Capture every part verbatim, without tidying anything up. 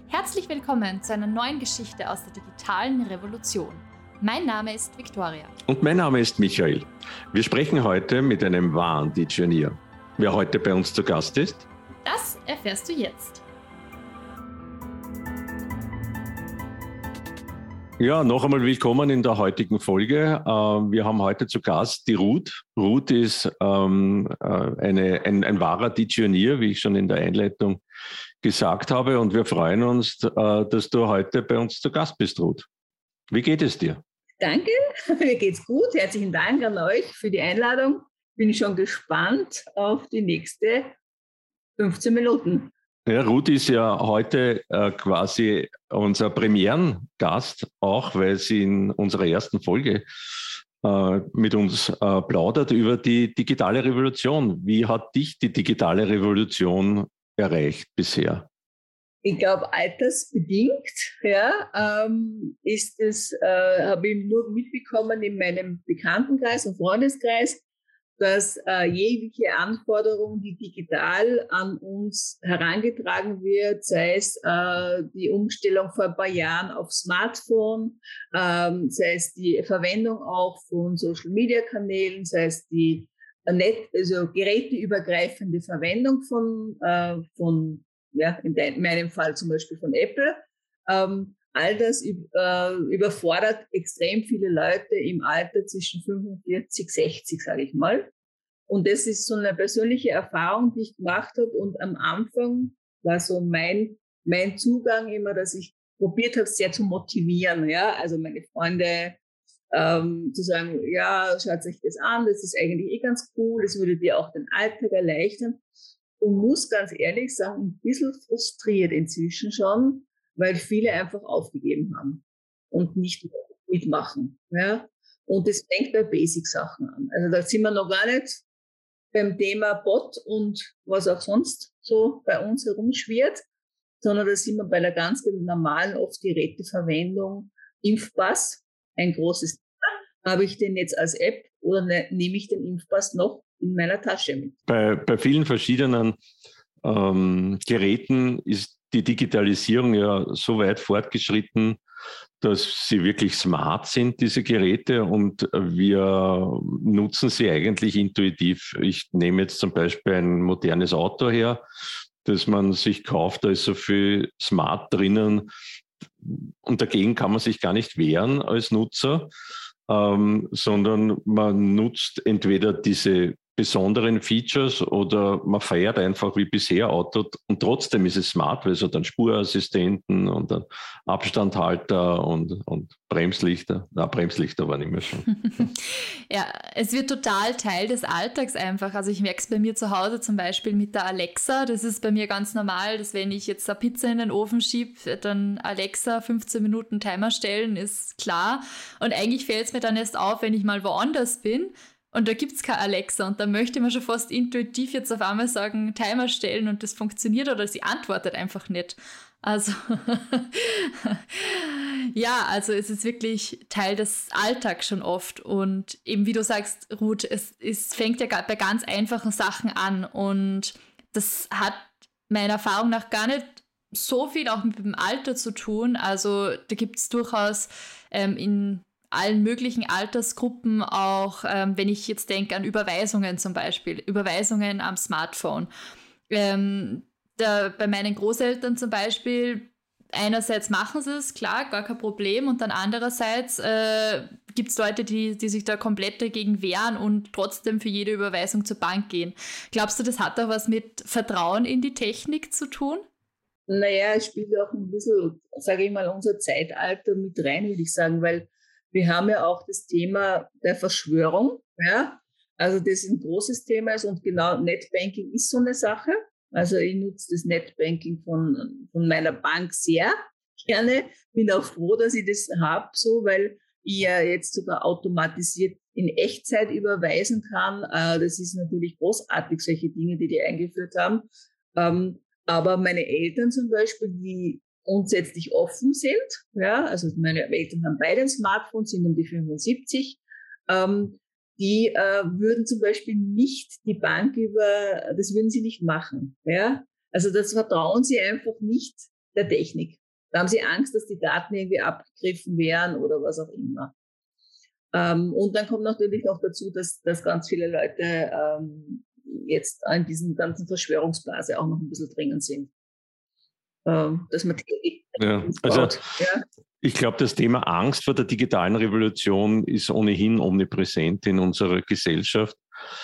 Herzlich willkommen zu einer neuen Geschichte aus der digitalen Revolution. Mein Name ist Viktoria. Und mein Name ist Michael. Wir sprechen heute mit einem wahren Digionier. Wer heute bei uns zu Gast ist? Das erfährst du jetzt. Ja, noch einmal willkommen in der heutigen Folge. Wir haben heute zu Gast die Ruth. Ruth ist ähm, eine, ein, ein wahrer Digionier, wie ich schon in der Einleitung gesagt habe. Und wir freuen uns, dass du heute bei uns zu Gast bist, Ruth. Wie geht es dir? Danke, mir geht's gut. Herzlichen Dank an euch für die Einladung. Bin schon gespannt auf die nächste fünfzehn Minuten. Ja, Ruth ist ja heute äh, quasi unser Premierengast, auch weil sie in unserer ersten Folge äh, mit uns äh, plaudert über die digitale Revolution. Wie hat dich die digitale Revolution erreicht bisher? Ich glaube, altersbedingt ja, ähm, ist es, äh, habe ich nur mitbekommen in meinem Bekanntenkreis und Freundeskreis, dass äh, jegliche Anforderung, die digital an uns herangetragen wird, sei es äh, die Umstellung vor ein paar Jahren auf Smartphone, ähm, sei es die Verwendung auch von Social-Media-Kanälen, sei es die äh, net, also geräteübergreifende Verwendung von, äh, von ja, in de- meinem Fall zum Beispiel von Apple, ähm, all das äh, überfordert extrem viele Leute im Alter zwischen fünfundvierzig, sechzig, sage ich mal. Und das ist so eine persönliche Erfahrung, die ich gemacht habe. Und am Anfang war so mein, mein Zugang immer, dass ich probiert habe, sehr zu motivieren. Ja, also meine Freunde ähm, zu sagen, ja, schaut euch das an, das ist eigentlich eh ganz cool, das würde dir auch den Alltag erleichtern. Und muss ganz ehrlich sagen, ein bisschen frustriert inzwischen schon, weil viele einfach aufgegeben haben und nicht mitmachen. Ja? Und das fängt bei Basic-Sachen an. Also da sind wir noch gar nicht beim Thema Bot und was auch sonst so bei uns herumschwirrt, sondern da sind wir bei der ganz normalen, oft Geräteverwendung. Impfpass, ein großes Thema. Habe ich den jetzt als App oder ne, nehme ich den Impfpass noch in meiner Tasche mit? Bei, bei vielen verschiedenen ähm, Geräten ist die Digitalisierung ja so weit fortgeschritten, dass sie wirklich smart sind, diese Geräte, und wir nutzen sie eigentlich intuitiv. Ich nehme jetzt zum Beispiel ein modernes Auto her, das man sich kauft, da ist so viel smart drinnen und dagegen kann man sich gar nicht wehren als Nutzer, ähm, sondern man nutzt entweder diese besonderen Features oder man fährt einfach wie bisher Auto und trotzdem ist es smart, weil es hat einen Spurassistenten und einen Abstandhalter und, und Bremslichter. Na, Bremslichter waren immer schon. Ja, es wird total Teil des Alltags einfach. Also ich merke es bei mir zu Hause zum Beispiel mit der Alexa. Das ist bei mir ganz normal, dass wenn ich jetzt eine Pizza in den Ofen schiebe, dann Alexa fünfzehn Minuten Timer stellen, ist klar. Und eigentlich fällt es mir dann erst auf, wenn ich mal woanders bin, und da gibt es keine Alexa und da möchte man schon fast intuitiv jetzt auf einmal sagen, Timer stellen, und das funktioniert oder sie antwortet einfach nicht. Also ja, also es ist wirklich Teil des Alltags schon oft, und eben wie du sagst, Ruth, es, es fängt ja bei ganz einfachen Sachen an, und das hat meiner Erfahrung nach gar nicht so viel auch mit dem Alter zu tun. Also da gibt es durchaus ähm, in allen möglichen Altersgruppen auch, ähm, wenn ich jetzt denke an Überweisungen zum Beispiel, Überweisungen am Smartphone. Ähm, da, bei meinen Großeltern zum Beispiel, einerseits machen sie es, klar, gar kein Problem, und dann andererseits äh, gibt es Leute, die, die sich da komplett dagegen wehren und trotzdem für jede Überweisung zur Bank gehen. Glaubst du, das hat auch was mit Vertrauen in die Technik zu tun? Naja, es spielt auch ein bisschen, sage ich mal, unser Zeitalter mit rein, würde ich sagen, weil wir haben ja auch das Thema der Verschwörung, ja, also das ein großes Thema ist, und genau Netbanking ist so eine Sache. Also ich nutze das Netbanking von, von meiner Bank sehr gerne, bin auch froh, dass ich das habe, so, weil ich ja jetzt sogar automatisiert in Echtzeit überweisen kann. Äh, das ist natürlich großartig, solche Dinge, die die eingeführt haben. Ähm, aber meine Eltern zum Beispiel, die grundsätzlich offen sind, ja, also meine Eltern haben beide ein Smartphone, sind um die fünfundsiebzig, ähm, die äh, würden zum Beispiel nicht die Bank über, das würden sie nicht machen, ja. Also das vertrauen sie einfach nicht der Technik. Da haben sie Angst, dass die Daten irgendwie abgegriffen werden oder was auch immer. Ähm, und dann kommt natürlich noch dazu, dass, dass ganz viele Leute ähm, jetzt an diesen ganzen Verschwörungsblase auch noch ein bisschen drinnen sind. Ähm, dass man die ja, also ja. Ich glaube, das Thema Angst vor der digitalen Revolution ist ohnehin omnipräsent in unserer Gesellschaft.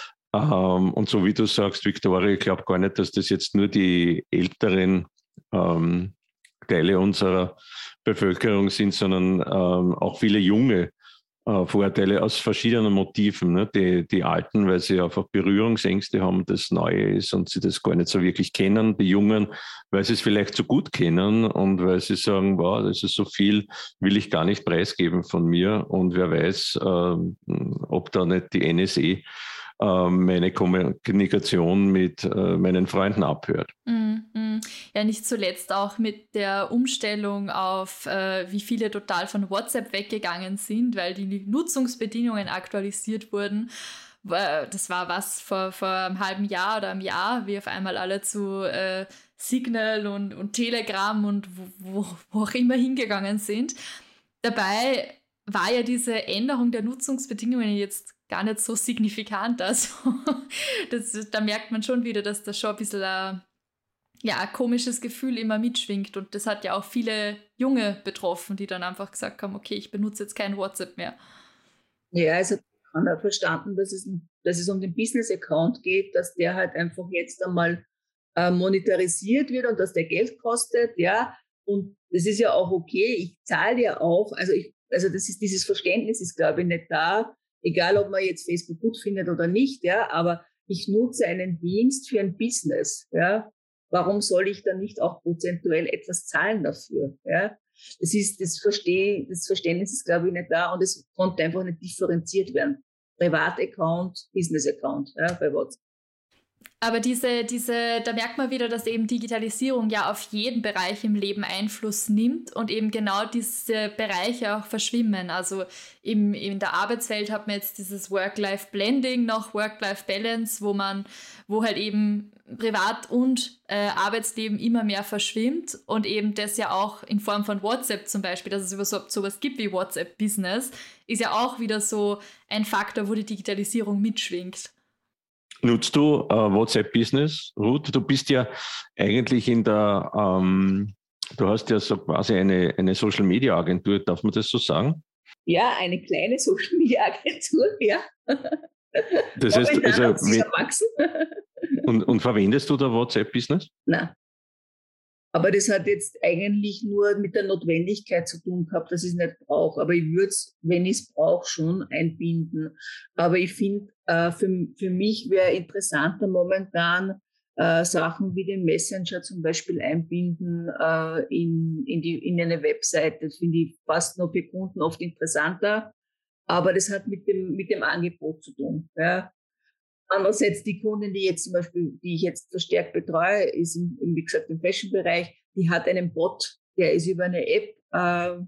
Ähm, und so wie du sagst, Viktoria, ich glaube gar nicht, dass das jetzt nur die älteren ähm, Teile unserer Bevölkerung sind, sondern ähm, auch viele junge äh, Vorteile aus verschiedenen Motiven. Ne? Die, die Alten, weil sie einfach Berührungsängste haben, das Neue ist und sie das gar nicht so wirklich kennen. Die Jungen, weil sie es vielleicht so gut kennen und weil sie sagen, wow, das ist so viel, will ich gar nicht preisgeben von mir. Und wer weiß, äh, ob da nicht die N S A meine Kommunikation mit äh, meinen Freunden abhört. Mm, mm. Ja, nicht zuletzt auch mit der Umstellung auf, äh, wie viele total von WhatsApp weggegangen sind, weil die Nutzungsbedingungen aktualisiert wurden. Das war was vor, vor einem halben Jahr oder einem Jahr, wie auf einmal alle zu äh, Signal und, und Telegram und wo, wo, wo auch immer hingegangen sind. Dabei war ja diese Änderung der Nutzungsbedingungen jetzt gar nicht so signifikant. Also das, da merkt man schon wieder, dass da schon ein bisschen ein, ja, ein komisches Gefühl immer mitschwingt. Und das hat ja auch viele Junge betroffen, die dann einfach gesagt haben, okay, ich benutze jetzt kein WhatsApp mehr. Ja, also ich habe verstanden, dass es, dass es um den Business-Account geht, dass der halt einfach jetzt einmal äh, monetarisiert wird und dass der Geld kostet, ja. Und das ist ja auch okay. Ich zahle ja auch, also ich, also das ist, dieses Verständnis ist, glaube ich, nicht da. Egal, ob man jetzt Facebook gut findet oder nicht, ja, aber ich nutze einen Dienst für ein Business, ja. Warum soll ich dann nicht auch prozentuell etwas zahlen dafür, ja? Das ist, das Versteh, das Verständnis ist, glaube ich, nicht da und es konnte einfach nicht differenziert werden. Privataccount, Business-Account, ja, bei WhatsApp. Aber diese, diese, da merkt man wieder, dass eben Digitalisierung ja auf jeden Bereich im Leben Einfluss nimmt und eben genau diese Bereiche auch verschwimmen. Also im, in der Arbeitswelt hat man jetzt dieses Work-Life-Blending, noch Work-Life-Balance, wo man, wo halt eben Privat- und äh, Arbeitsleben immer mehr verschwimmt und eben das ja auch in Form von WhatsApp zum Beispiel, dass es überhaupt sowas gibt wie WhatsApp-Business, ist ja auch wieder so ein Faktor, wo die Digitalisierung mitschwingt. Nutzt du äh, WhatsApp-Business, Ruth? Du bist ja eigentlich in der, ähm, du hast ja so quasi eine, eine Social-Media-Agentur, darf man das so sagen? Ja, eine kleine Social-Media-Agentur, ja. Das heißt, also, erwachsen. und, und verwendest du da WhatsApp-Business? Nein. Aber das hat jetzt eigentlich nur mit der Notwendigkeit zu tun gehabt, dass ich es nicht brauche. Aber ich würde es, wenn ich es brauche, schon einbinden. Aber ich finde, äh, für, für mich wäre interessanter momentan äh, Sachen wie den Messenger zum Beispiel einbinden äh, in, in, die, in eine Webseite. Das finde ich fast noch für Kunden oft interessanter. Aber das hat mit dem, mit dem Angebot zu tun. Ja. Andererseits die Kundin, die jetzt zum Beispiel, die ich jetzt verstärkt betreue, ist im, wie gesagt im Fashion-Bereich, die hat einen Bot, der ist über eine App äh,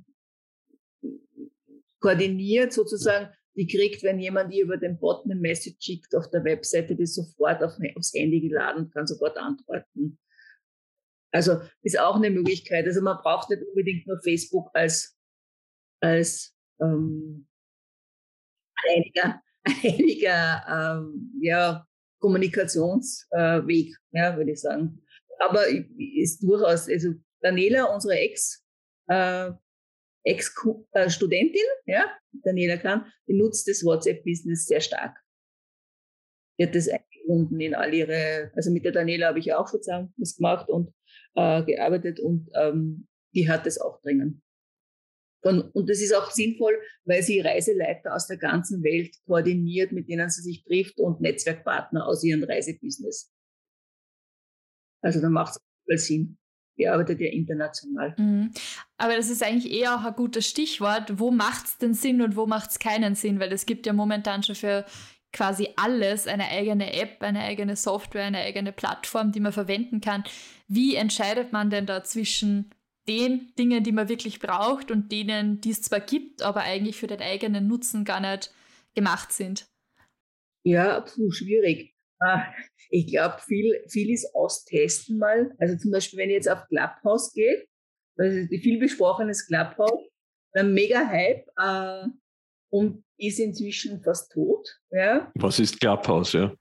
koordiniert sozusagen. Die kriegt, wenn jemand ihr über den Bot eine Message schickt auf der Webseite, die sofort auf, aufs Handy geladen und kann sofort antworten. Also ist auch eine Möglichkeit. Also man braucht nicht unbedingt nur Facebook als, als ähm, einiger einiger ähm, ja, Kommunikationsweg, äh, ja, würde ich sagen. Aber ist durchaus, also Daniela, unsere Ex, äh, Ex-Studentin, ja, Daniela Kahn, die nutzt das WhatsApp-Business sehr stark. Die hat das eingebunden in all ihre, also mit der Daniela habe ich ja auch sozusagen was gemacht und äh, gearbeitet und ähm, die hat das auch drinnen. Und, und das ist auch sinnvoll, weil sie Reiseleiter aus der ganzen Welt koordiniert, mit denen sie sich trifft und Netzwerkpartner aus ihrem Reisebusiness. Also da macht es Sinn. Die arbeitet ja international. Mhm. Aber das ist eigentlich eher auch ein gutes Stichwort. Wo macht es denn Sinn und wo macht es keinen Sinn? Weil es gibt ja momentan schon für quasi alles eine eigene App, eine eigene Software, eine eigene Plattform, die man verwenden kann. Wie entscheidet man denn da zwischen den Dingen, die man wirklich braucht und denen, die es zwar gibt, aber eigentlich für den eigenen Nutzen gar nicht gemacht sind? Ja, puh, schwierig. Ich glaube, viel, viel ist austesten mal. Also zum Beispiel, wenn ich jetzt auf Clubhouse gehe, Also die vielbesprochenes Clubhouse, ein Mega-Hype äh, und ist inzwischen fast tot. Ja. Was ist Clubhouse, ja?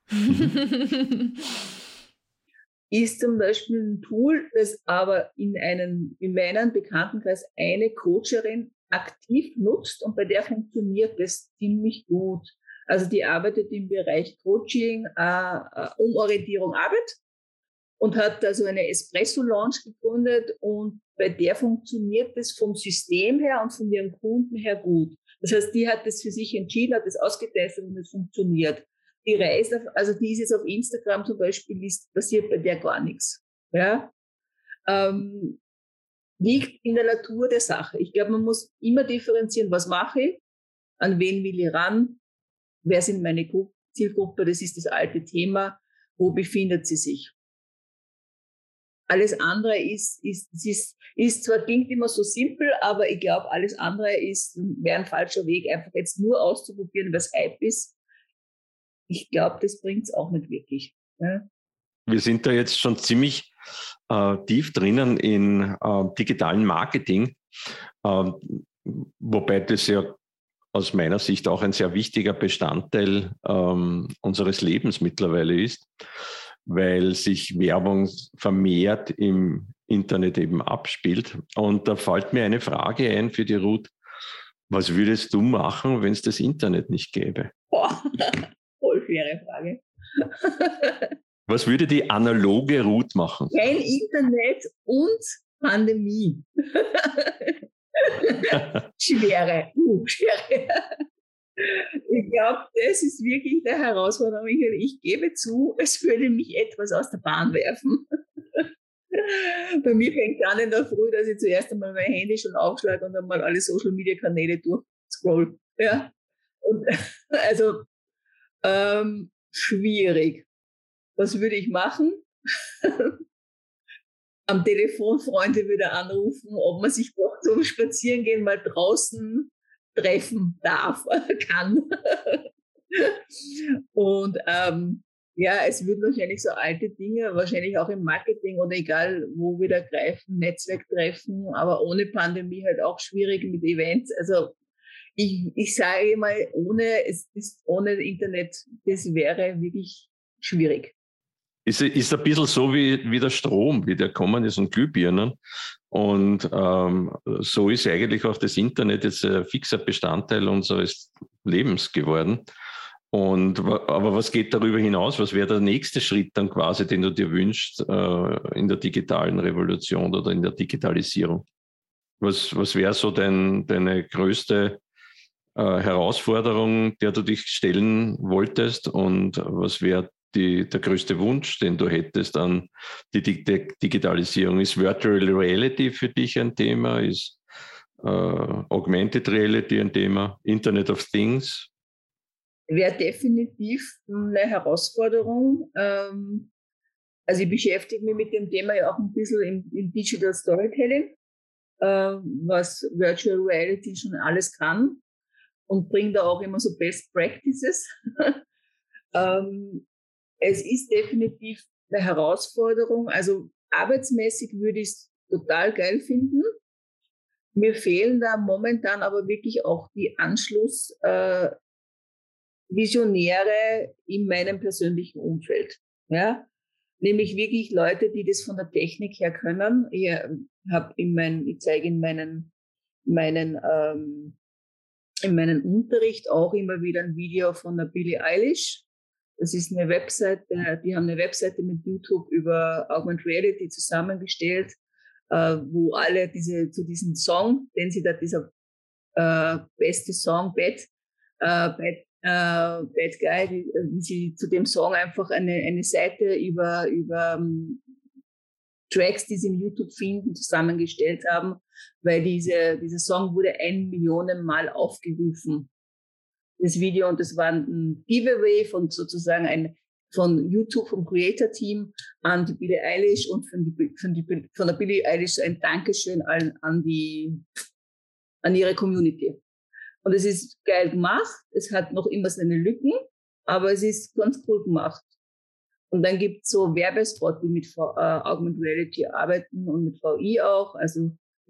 Ist zum Beispiel ein Tool, das aber in, einen, in meinem Bekanntenkreis eine Coacherin aktiv nutzt und bei der funktioniert das ziemlich gut. Also die arbeitet im Bereich Coaching, äh, Umorientierung, Arbeit und hat also eine Espresso-Lounge gegründet und bei der funktioniert das vom System her und von ihren Kunden her gut. Das heißt, die hat das für sich entschieden, hat das ausgetestet und es funktioniert. Die reist, auf, also die ist jetzt auf Instagram zum Beispiel, ist, passiert bei der gar nichts. Ja? Ähm, liegt in der Natur der Sache. Ich glaube, man muss immer differenzieren, was mache ich, an wen will ich ran, wer sind meine Zielgruppe, das ist das alte Thema, wo befindet sie sich. Alles andere ist, ist, ist, ist zwar klingt immer so simpel, aber ich glaube, alles andere ist, wäre ein falscher Weg, einfach jetzt nur auszuprobieren, was Hype ist. Ich glaube, das bringt es auch nicht wirklich. Ja? Wir sind da jetzt schon ziemlich äh, tief drinnen in äh, digitalen Marketing, äh, wobei das ja aus meiner Sicht auch ein sehr wichtiger Bestandteil ähm, unseres Lebens mittlerweile ist, weil sich Werbung vermehrt im Internet eben abspielt. Und da fällt mir eine Frage ein für die Ruth. Was würdest du machen, wenn es das Internet nicht gäbe? Boah, voll schwere Frage. Was würde die analoge Ruth machen? Kein Internet und Pandemie. Schwere, uh, schwere. Ich glaube, das ist wirklich der Herausforderung. Ich gebe zu, es würde mich etwas aus der Bahn werfen. Bei mir fängt es an in der Früh, dass ich zuerst einmal mein Handy schon aufschlage und dann mal alle Social-Media-Kanäle durchscroll. Ja? Und, also ähm, schwierig. Was würde ich machen? Am Telefon Freunde wieder anrufen, ob man sich doch zum Spazierengehen mal draußen treffen darf, kann. Und ähm, ja, es würden wahrscheinlich so alte Dinge, wahrscheinlich auch im Marketing oder egal wo wieder greifen, Netzwerktreffen, aber ohne Pandemie halt auch schwierig mit Events. Also ich, ich sage mal, ohne, es ist ohne Internet, das wäre wirklich schwierig. Ist, ist ein bisschen so wie, wie der Strom, wie der kommen ist und Glühbirnen. Und ähm, so ist eigentlich auch das Internet jetzt ein fixer Bestandteil unseres Lebens geworden. Und, aber was geht darüber hinaus? Was wäre der nächste Schritt dann quasi, den du dir wünschst äh, in der digitalen Revolution oder in der Digitalisierung? Was, was wäre so dein, deine größte äh, Herausforderung, der du dich stellen wolltest? Und was wäre Die, der größte Wunsch, den du hättest an die Dig- Digitalisierung? Ist Virtual Reality für dich ein Thema? Ist äh, Augmented Reality ein Thema? Internet of Things? Wäre definitiv eine Herausforderung. Ähm, also ich beschäftige mich mit dem Thema ja auch ein bisschen im, im Digital Storytelling, äh, was Virtual Reality schon alles kann und bringe da auch immer so Best Practices. ähm, Es ist definitiv eine Herausforderung. Also arbeitsmäßig würde ich es total geil finden. Mir fehlen da momentan aber wirklich auch die Anschlussvisionäre äh, in meinem persönlichen Umfeld. Ja? Nämlich wirklich Leute, die das von der Technik her können. Ich, hab in mein, ich zeige in meinen, meinen, ähm, in meinen Unterricht auch immer wieder ein Video von der Billie Eilish. Das ist eine Webseite, die haben eine Webseite mit YouTube über Augmented Reality zusammengestellt, äh, wo alle diese zu diesem Song, den sie da dieser äh, beste Song Bad, äh, Bad, äh, Bad Guy, die, wie sie zu dem Song einfach eine eine Seite über über um, Tracks, die sie im YouTube finden, zusammengestellt haben, weil diese dieser Song wurde ein Millionen Mal aufgerufen. Das Video, und das war ein Giveaway von sozusagen ein, von YouTube, vom Creator-Team an die Billie Eilish und von, die, von, die, von der Billie Eilish ein Dankeschön an, an, die, an ihre Community. Und es ist geil gemacht, es hat noch immer seine Lücken, aber es ist ganz cool gemacht. Und dann gibt es so Werbespots, die mit äh, Augmented Reality arbeiten und mit V I auch, also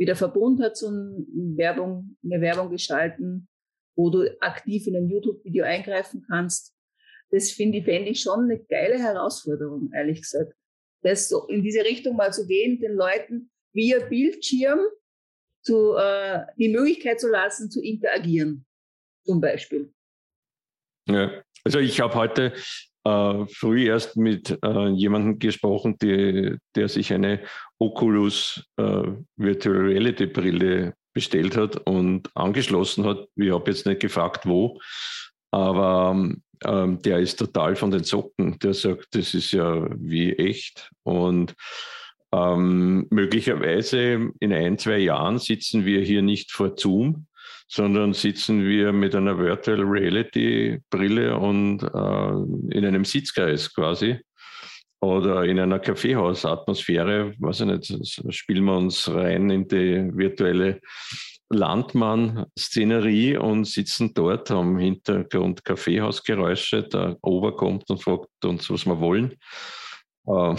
wieder Verbund hat, so eine Werbung, eine Werbung geschalten, wo du aktiv in ein YouTube-Video eingreifen kannst. Das finde ich, fände ich schon eine geile Herausforderung, ehrlich gesagt. Das so in diese Richtung mal zu gehen, den Leuten via Bildschirm zu, äh, die Möglichkeit zu lassen, zu interagieren, zum Beispiel. Ja, also ich habe heute äh, früh erst mit äh, jemandem gesprochen, die, der sich eine Oculus äh, Virtual Reality Brille bestellt hat und angeschlossen hat. Ich habe jetzt nicht gefragt, wo, aber ähm, der ist total von den Socken. Der sagt, das ist ja wie echt. Und ähm, möglicherweise in ein, zwei Jahren sitzen wir hier nicht vor Zoom, sondern sitzen wir mit einer Virtual Reality Brille und äh, in einem Sitzkreis quasi oder in einer Kaffeehausatmosphäre, weiß ich nicht, spielen wir uns rein in die virtuelle Landmann-Szenerie und sitzen dort, haben im Hintergrund Kaffeehausgeräusche, der Ober kommt und fragt uns, was wir wollen. Äh,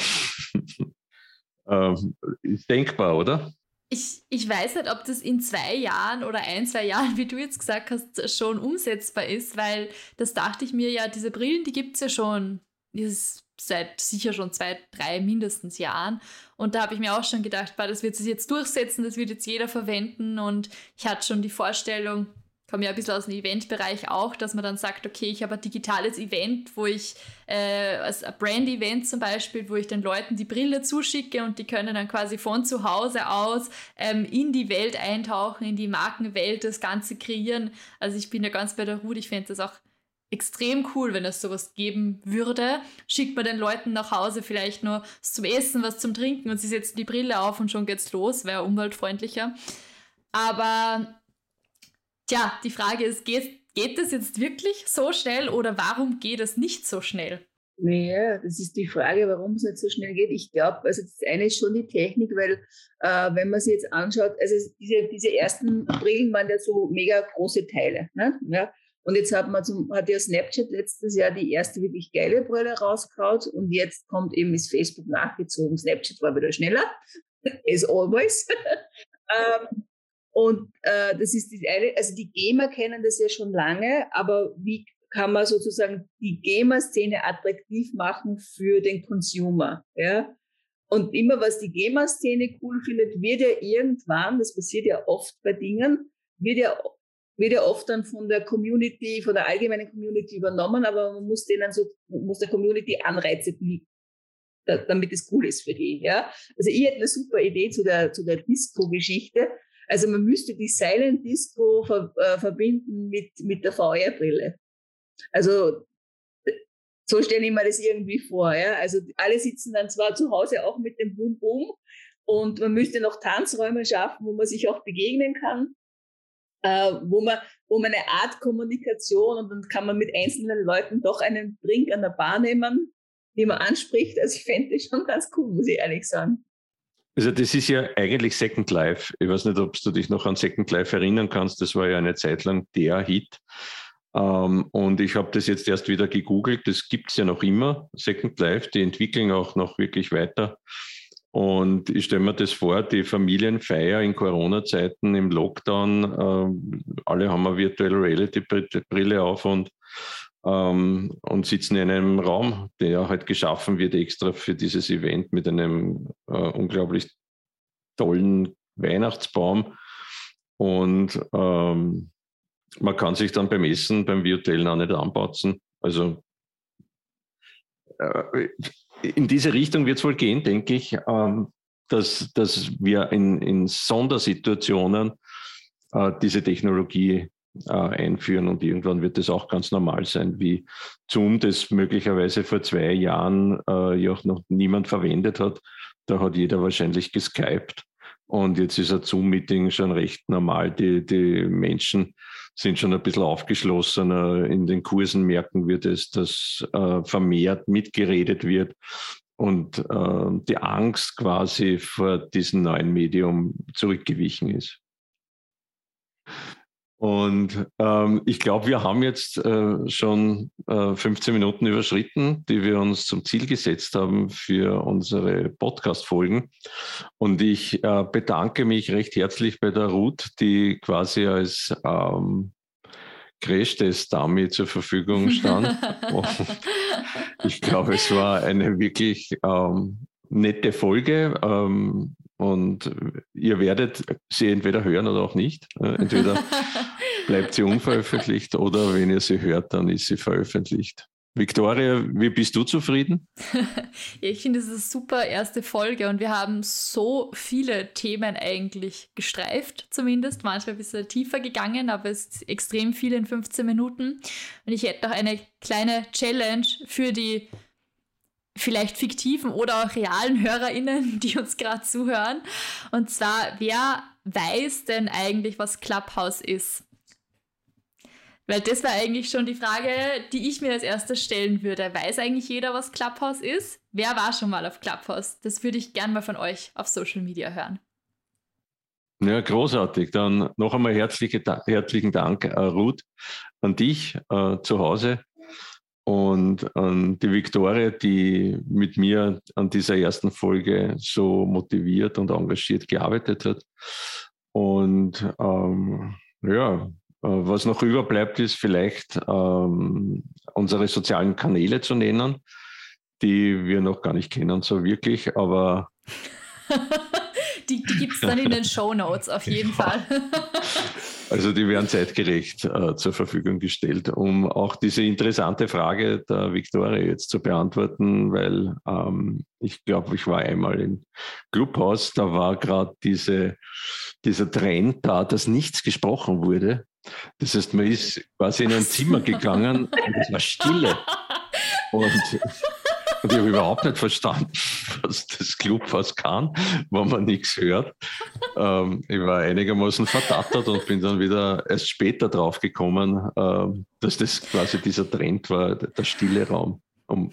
äh, ist denkbar, oder? Ich, ich weiß nicht, ob das in zwei Jahren oder ein, zwei Jahren, wie du jetzt gesagt hast, schon umsetzbar ist, weil das dachte ich mir ja, diese Brillen, die gibt es ja schon, ist seit sicher schon zwei, drei mindestens Jahren. Und da habe ich mir auch schon gedacht, das wird sich jetzt durchsetzen, das wird jetzt jeder verwenden. Und ich hatte schon die Vorstellung, komme ja ein bisschen aus dem Eventbereich auch, dass man dann sagt, okay, ich habe ein digitales Event, wo ich, äh, als ein Brand-Event zum Beispiel, wo ich den Leuten die Brille zuschicke und die können dann quasi von zu Hause aus ähm, in die Welt eintauchen, in die Markenwelt, das Ganze kreieren. Also ich bin ja ganz bei der Ruth, ich fände das auch extrem cool, wenn es sowas geben würde. Schickt man den Leuten nach Hause vielleicht nur was zum Essen, was zum Trinken und sie setzen die Brille auf und schon geht's los, wäre umweltfreundlicher. Aber tja, die Frage ist, geht, geht das jetzt wirklich so schnell oder warum geht es nicht so schnell? Naja, das ist die Frage, warum es nicht so schnell geht. Ich glaube, also das eine ist schon die Technik, weil äh, wenn man sich jetzt anschaut, also diese, diese ersten Brillen waren ja so mega große Teile. Ne? Ja? Und jetzt hat man zum, hat ja Snapchat letztes Jahr die erste wirklich geile Brille rausgehauen und jetzt kommt eben ist Facebook nachgezogen. Snapchat war wieder schneller, as always. ähm, Und äh, das ist die eine, also die Gamer kennen das ja schon lange, aber wie kann man sozusagen die Gamer-Szene attraktiv machen für den Consumer? Ja? Und immer, was die Gamer-Szene cool findet, wird ja irgendwann, das passiert ja oft bei Dingen, wird ja, wird ja oft dann von der Community, von der allgemeinen Community übernommen, aber man muss denen so, muss der Community Anreize bieten, damit es cool ist für die. Ja? Also ich hätte eine super Idee zu der, zu der Disco-Geschichte. Also man müsste die Silent Disco ver, äh, verbinden mit, mit der V R-Brille. Also so stelle ich mir das irgendwie vor. Ja? Also alle sitzen dann zwar zu Hause auch mit dem Boom Boom und man müsste noch Tanzräume schaffen, wo man sich auch begegnen kann, äh, wo man wo man eine Art Kommunikation und dann kann man mit einzelnen Leuten doch einen Drink an der Bar nehmen, die man anspricht. Also ich fände das schon ganz cool, muss ich ehrlich sagen. Also das ist ja eigentlich Second Life. Ich weiß nicht, ob du dich noch an Second Life erinnern kannst. Das war ja eine Zeit lang der Hit. Ähm, und ich habe das jetzt erst wieder gegoogelt. Das gibt es ja noch immer, Second Life. Die entwickeln auch noch wirklich weiter. Und ich stelle mir das vor, die Familienfeier in Corona-Zeiten im Lockdown, äh, alle haben eine virtuelle Reality-Brille auf und Ähm, und sitzen in einem Raum, der halt geschaffen wird extra für dieses Event mit einem äh, unglaublich tollen Weihnachtsbaum. Und ähm, man kann sich dann beim Essen, beim virtuellen auch nicht anpassen. Also äh, in diese Richtung wird es wohl gehen, denke ich, ähm, dass, dass wir in, in Sondersituationen äh, diese Technologie einführen und irgendwann wird das auch ganz normal sein, wie Zoom, das möglicherweise vor zwei Jahren äh, ja auch noch niemand verwendet hat. Da hat jeder wahrscheinlich geskypt und jetzt ist ein Zoom-Meeting schon recht normal. Die, die Menschen sind schon ein bisschen aufgeschlossener. In den Kursen merken wir das, dass äh, vermehrt mitgeredet wird und äh, die Angst quasi vor diesem neuen Medium zurückgewichen ist. Und ähm, ich glaube, wir haben jetzt äh, schon äh, fünfzehn Minuten überschritten, die wir uns zum Ziel gesetzt haben für unsere Podcast-Folgen. Und ich äh, bedanke mich recht herzlich bei der Ruth, die quasi als ähm, Crash-Test-Dummy zur Verfügung stand. Und ich glaube, es war eine wirklich ähm, nette Folge. Ähm, Und ihr werdet sie entweder hören oder auch nicht. Entweder bleibt sie unveröffentlicht oder wenn ihr sie hört, dann ist sie veröffentlicht. Victoria, wie bist du zufrieden? Ja, ich finde, es ist eine super erste Folge und wir haben so viele Themen eigentlich gestreift, zumindest. Manchmal ein bisschen tiefer gegangen, aber es ist extrem viel in fünfzehn Minuten. Und ich hätte noch eine kleine Challenge für die vielleicht fiktiven oder auch realen HörerInnen, die uns gerade zuhören. Und zwar, wer weiß denn eigentlich, was Clubhouse ist? Weil das war eigentlich schon die Frage, die ich mir als erstes stellen würde. Weiß eigentlich jeder, was Clubhouse ist? Wer war schon mal auf Clubhouse? Das würde ich gerne mal von euch auf Social Media hören. Ja, großartig. Dann noch einmal herzliche, herzlichen Dank, äh, Ruth, an dich äh, zu Hause. Und an die Victoria, die mit mir an dieser ersten Folge so motiviert und engagiert gearbeitet hat. Und ähm, ja, was noch überbleibt, ist vielleicht ähm, unsere sozialen Kanäle zu nennen, die wir noch gar nicht kennen, so wirklich, aber die die gibt es dann in den Shownotes auf jeden ja. Fall. Also die werden zeitgerecht äh, zur Verfügung gestellt, um auch diese interessante Frage der Victoria jetzt zu beantworten, weil ähm, ich glaube, ich war einmal im Clubhaus, da war gerade diese, dieser Trend da, dass nichts gesprochen wurde. Das heißt, man ist quasi in ein Zimmer gegangen und es war Stille. Und Und ich habe überhaupt nicht verstanden, was das Clubhaus kann, wenn man nichts hört. Ähm, ich war einigermaßen verdattert und bin dann wieder erst später drauf gekommen, ähm, dass das quasi dieser Trend war, der stille Raum. Um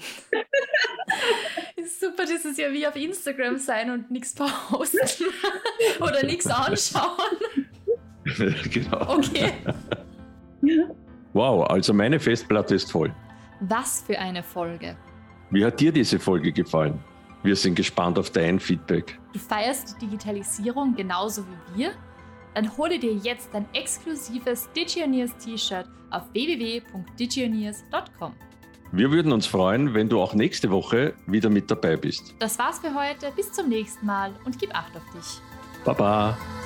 ist super, das ist ja wie auf Instagram sein und nichts posten oder nichts anschauen. Genau. Okay. Wow, also meine Festplatte ist voll. Was für eine Folge. Wie hat dir diese Folge gefallen? Wir sind gespannt auf dein Feedback. Du feierst die Digitalisierung genauso wie wir? Dann hole dir jetzt dein exklusives Digioneers T-Shirt auf w w w punkt digioneers punkt com. Wir würden uns freuen, wenn du auch nächste Woche wieder mit dabei bist. Das war's für heute. Bis zum nächsten Mal und gib Acht auf dich. Baba.